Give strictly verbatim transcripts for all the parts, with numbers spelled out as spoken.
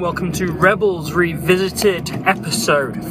welcome to Rebels Revisited, episode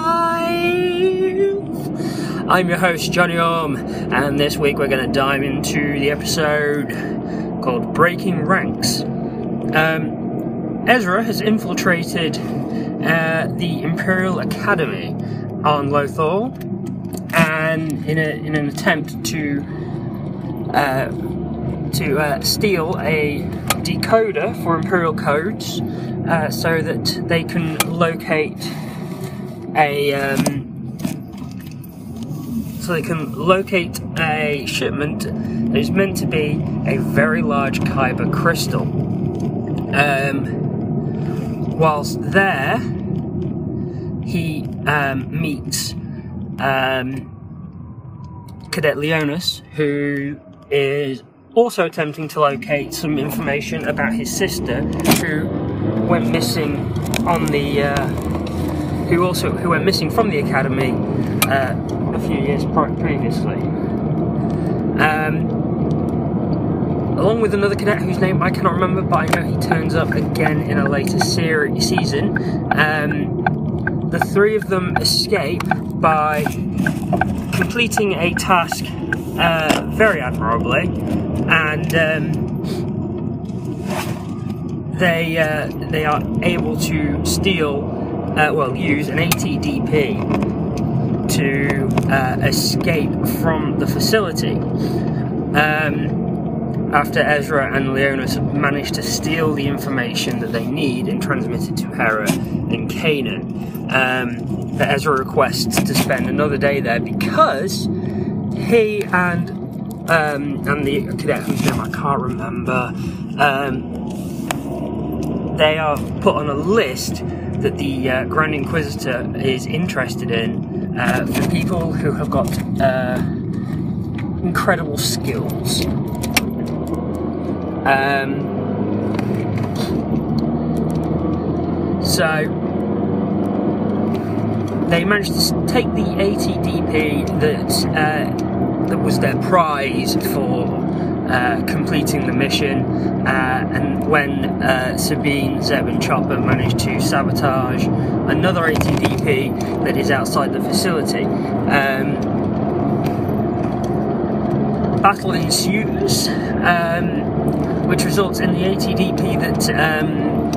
five. I'm your host, Johnny Orm, and this week we're going to dive into the episode called Breaking Ranks. Um, Ezra has infiltrated uh, the Imperial Academy on Lothal, and in, a, in an attempt to uh, to uh, steal a decoder for Imperial codes, uh, so that they can locate a um, so they can locate a shipment that is meant to be a very large Kyber crystal. Um, whilst there, he um, meets um, Cadet Leonis, who is also attempting to locate some information about his sister, who went missing on the, uh, who also who went missing from the academy uh, a few years previously. Um, along with another cadet whose name I cannot remember, but I know he turns up again in a later series season. Um, the three of them escape by completing a task uh, very admirably. And um, they uh, they are able to steal, uh, well, use an A T D P to uh, escape from the facility. Um, after Ezra and Leonis have managed to steal the information that they need and transmit it to Hera and Kanan, um, that Ezra requests to spend another day there because he and Um, and the cadet whose name I can't remember, um, they are put on a list that the uh, Grand Inquisitor is interested in uh, for people who have got uh, incredible skills. Um, so they managed to take the A T D P that uh, that was their prize for uh, completing the mission, uh, and when uh, Sabine, Zeb and Chopper managed to sabotage another A T D P that is outside the facility, um, battle ensues, um, which results in the A T D P that, um,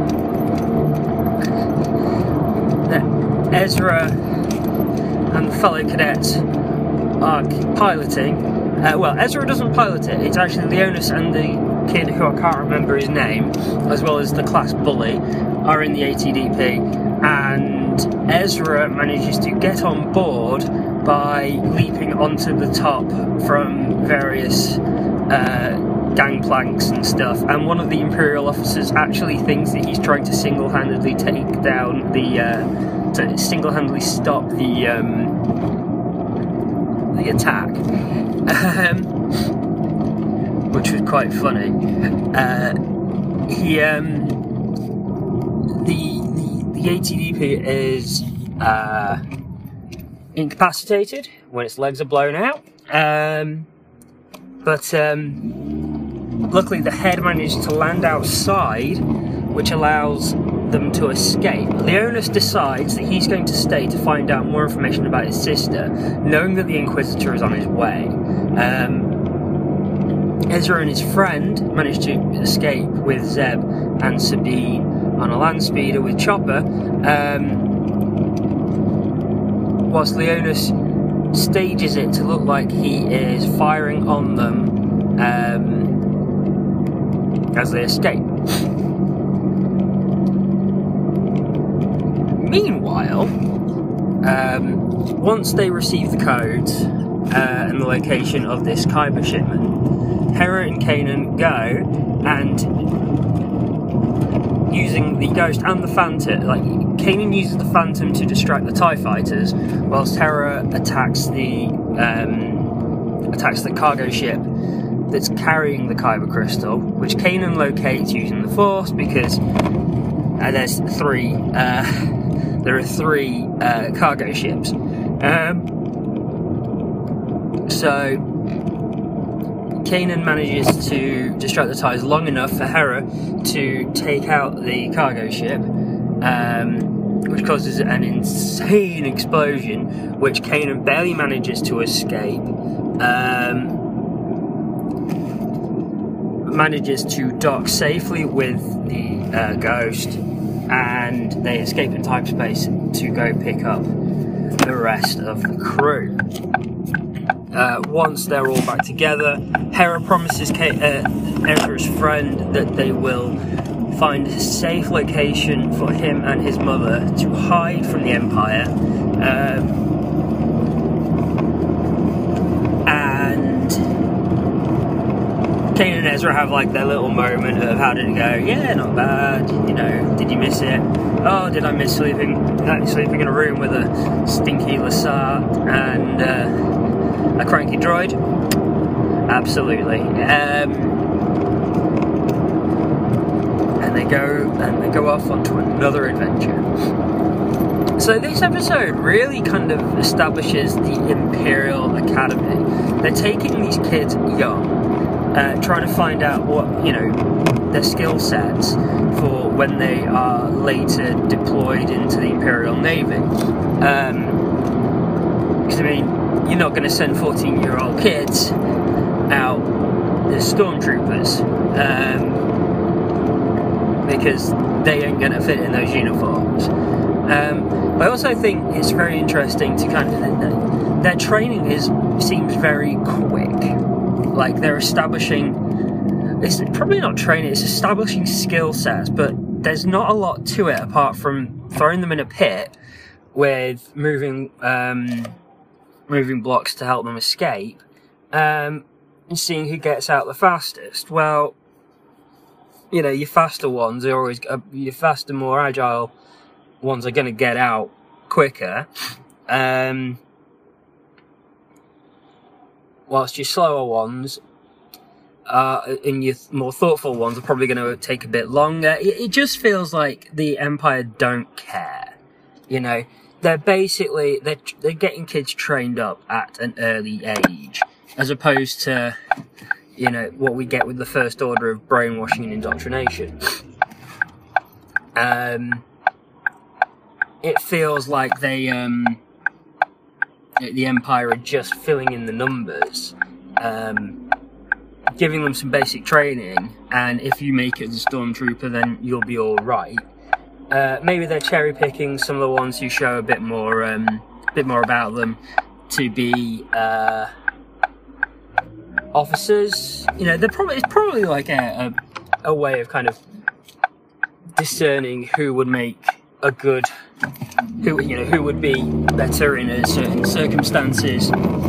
that Ezra and the fellow cadets are piloting. Uh, well, Ezra doesn't pilot it, it's actually Leonis and the kid who I can't remember his name, as well as the class bully, are in the A T D P, and Ezra manages to get on board by leaping onto the top from various uh, gangplanks and stuff, and one of the Imperial officers actually thinks that he's trying to single-handedly take down the, uh, to single-handedly stop the, um, the attack, um, which was quite funny. Uh, he, um, the, the the A T D P is uh, incapacitated when its legs are blown out, um, but um, luckily the head managed to land outside, which allows them to escape. Leonis decides that he's going to stay to find out more information about his sister, knowing that the Inquisitor is on his way. Um, Ezra and his friend manage to escape with Zeb and Sabine on a land speeder with Chopper, um, whilst Leonis stages it to look like he is firing on them um, as they escape. Meanwhile, um, once they receive the codes uh, and the location of this Kyber shipment, Hera and Kanan go and, using the Ghost and the Phantom, like Kanan uses the Phantom to distract the TIE fighters, whilst Hera attacks the um, attacks the cargo ship that's carrying the Kyber crystal, which Kanan locates using the Force because uh, there's three. Uh, There are three uh, cargo ships. Um, so Kanan manages to distract the TIEs long enough for Hera to take out the cargo ship, um, which causes an insane explosion, which Kanan barely manages to escape. Um, manages to dock safely with the uh, Ghost, and they escape in time space to go pick up the rest of the crew. Uh, once they're all back together, Hera promises Kate, uh, Ezra's friend that they will find a safe location for him and his mother to hide from the Empire. Um, Kanan and Ezra have like their little moment of how did it go? Yeah, not bad. You know, did you miss it? Oh, did I miss sleeping? Uh, sleeping in a room with a stinky Lasar and uh, a cranky droid? Absolutely. Um, and they go and they go off onto another adventure. So this episode really kind of establishes the Imperial Academy. They're taking these kids young. Uh, trying to find out what, you know, their skill sets for when they are later deployed into the Imperial Navy. Um, because, I mean, you're not going to send fourteen-year-old kids out as stormtroopers, um, because they ain't going to fit in those uniforms. Um, I also think it's very interesting to kind of... Their training is seems very quick. Like, they're establishing, it's probably not training, it's establishing skill sets, but there's not a lot to it apart from throwing them in a pit with moving um, moving blocks to help them escape, um, and seeing who gets out the fastest. Well, you know, your faster ones are always, uh, your faster, more agile ones are going to get out quicker. Um... Whilst your slower ones uh, and your more thoughtful ones are probably going to take a bit longer. It, it just feels like the Empire don't care. You know, they're basically, they're, they're getting kids trained up at an early age, as opposed to, you know, what we get with the First Order of brainwashing and indoctrination. Um, it feels like they... Um, the Empire are just filling in the numbers, um, giving them some basic training, and if you make it as a stormtrooper, then you'll be all right. Uh, maybe they're cherry picking some of the ones who show a bit more, um, bit more about them to be uh, officers. You know, they're probably it's probably like a, a a way of kind of discerning who would make a good, who you know, who would be better in a certain circumstances.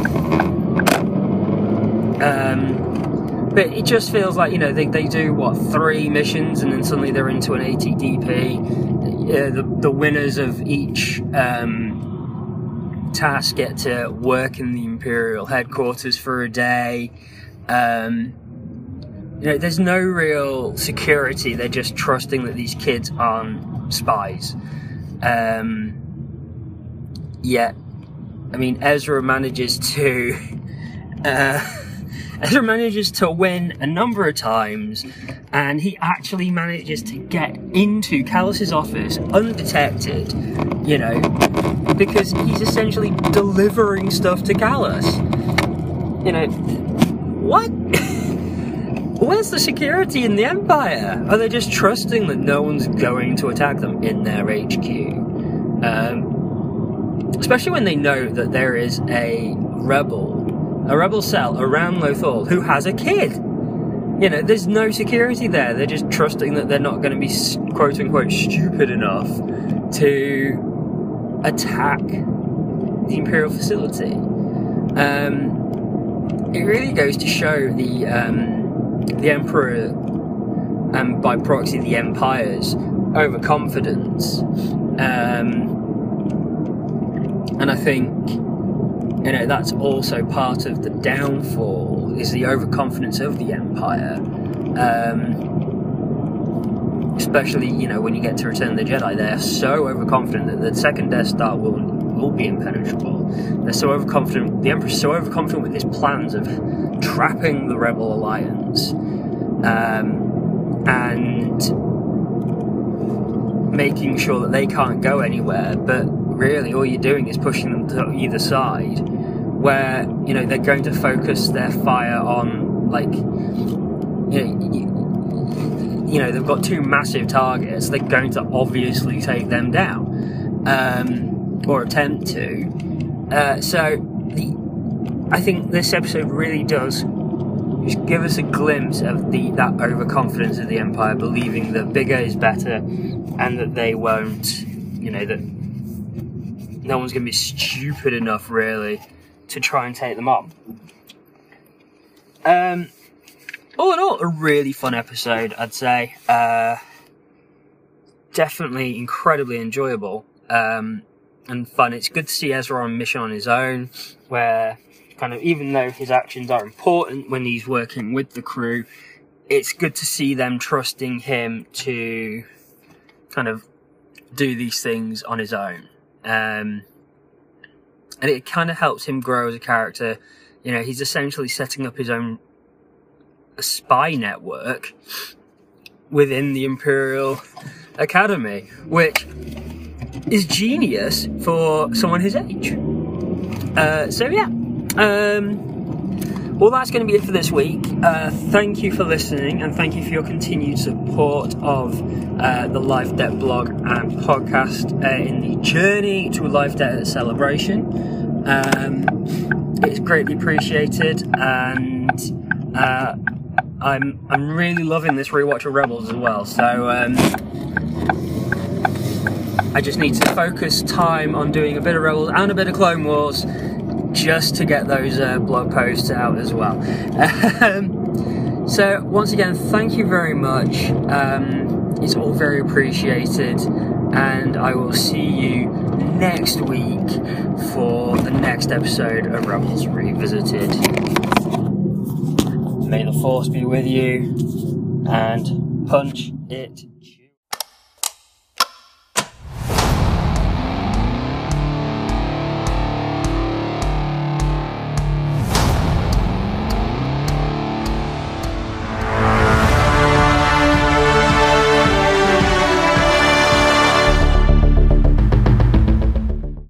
Um, but it just feels like, you know, they, they do what, three missions, and then suddenly they're into an A T D P. Uh, the the winners of each um, task get to work in the Imperial headquarters for a day. Um, you know, there's no real security. They're just trusting that these kids aren't spies. Um, yet, I mean, Ezra manages to uh, Ezra manages to win a number of times, and he actually manages to get into Callus's office undetected. You know, because he's essentially delivering stuff to Callus. You know, what? Where's the security in the Empire? Are they just trusting that no one's going to attack them in their H Q? Um, especially when they know that there is a rebel, a rebel cell around Lothal who has a kid. You know, there's no security there. They're just trusting that they're not going to be quote-unquote stupid enough to attack the Imperial facility. Um, it really goes to show the... Um, the Emperor, and by proxy the Empire's overconfidence, um, and I think, you know, that's also part of the downfall, is the overconfidence of the Empire. Um, especially, you know, when you get to Return of the Jedi, they're so overconfident that the second Death Star will will be impenetrable. They're so overconfident, the Emperor's so overconfident with his plans of trapping the Rebel Alliance, um, and making sure that they can't go anywhere, but really all you're doing is pushing them to either side, where, you know, they're going to focus their fire on, like, you know, you know they've got two massive targets, they're going to obviously take them down, um, or attempt to. Uh, so, the, I think this episode really does just give us a glimpse of the that overconfidence of the Empire, believing that bigger is better, and that they won't, you know, that no one's going to be stupid enough, really, to try and take them on. Um, all in all, a really fun episode, I'd say. Uh, definitely incredibly enjoyable, um, and fun. It's good to see Ezra on a mission on his own, where kind of, even though his actions are important when he's working with the crew, it's good to see them trusting him to kind of do these things on his own. Um, and it kind of helps him grow as a character. You know, he's essentially setting up his own spy network within the Imperial Academy, which is genius for someone his age. Uh, so yeah, um, well, that's going to be it for this week. Uh, thank you for listening, and thank you for your continued support of uh, the Life Debt blog and podcast uh, in the journey to a Life Debt celebration. Um, it's greatly appreciated, and uh, I'm I'm really loving this rewatch of Rebels as well. So um, I just need to focus time on doing a bit of Rebels and a bit of Clone Wars, just to get those uh, blog posts out as well. Um, so once again, thank you very much. Um, it's all very appreciated, and I will see you next week for the next episode of Rebels Revisited. May the Force be with you, and punch it.